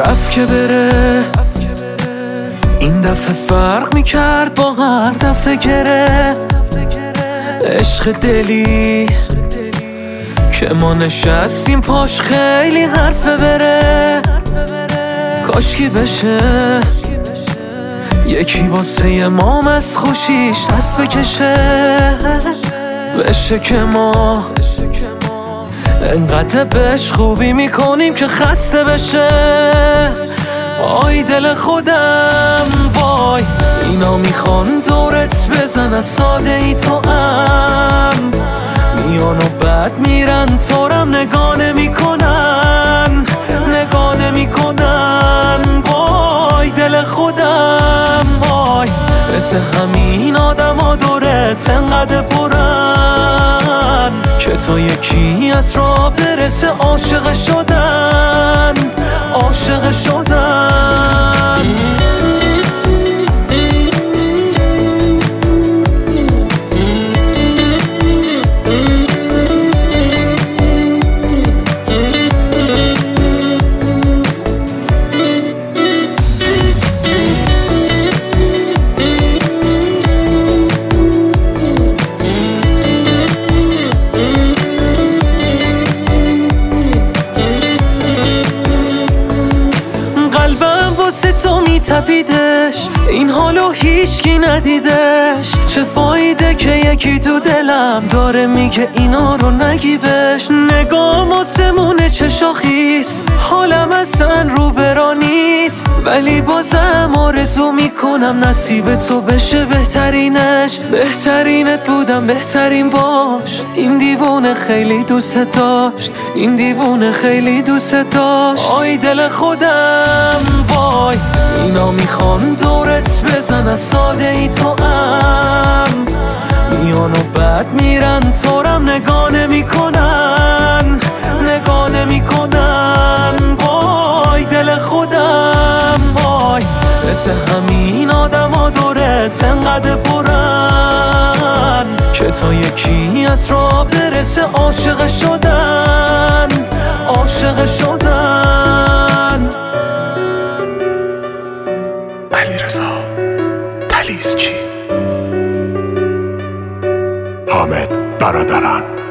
رفت که بره، این دفعه فرق میکرد با هر دفعه گره. عشق دلی که ما نشستیم پاش خیلی حرفه بره. کاشکی بشه یکی واسه ما از خوشیش دست بکشه. بشه که ما انقدر بهش خوبی میکنیم که خسته بشه. آی دل خودم وای، اینا میخوان دورت بزن از ساده ای تو هم میان و بعد میرن تورم نگاه نمیکنن، نگاه نمیکنن. وای دل خودم وای، مثل همین آدم ها دورت انقدر پرن که تا یکی از راه برسه عاشق شدن، عاشق شدن. واسه تو میتپیدش، این حالو هیچکی ندیدش. چه فایده که یکی تو دلم داره میگه اینا رو نگی بهش. نگام آسمونه چه شاخیز، حالم اصلا رو برا نیست، ولی بازم آرزو میکنم نصیب تو بشه بهترینش. بهترینت بودم بهترین باش، این دیوونه خیلی دوست داشت، این دیوونه خیلی دوست داشت. آی دل خودم وای، اینا میخوان دورت بزن از ساده ای تو هم میان و بعد میرن تورم نگاه نمیکنن، نگاه نمیکنن. وای دل خودم وای، مثل همین آدم ها دورت انقدر پرن که تا یکی از راه برسه عاشق شدن، عاشق شدن. علیرضا تلیزچی، حامد برادران.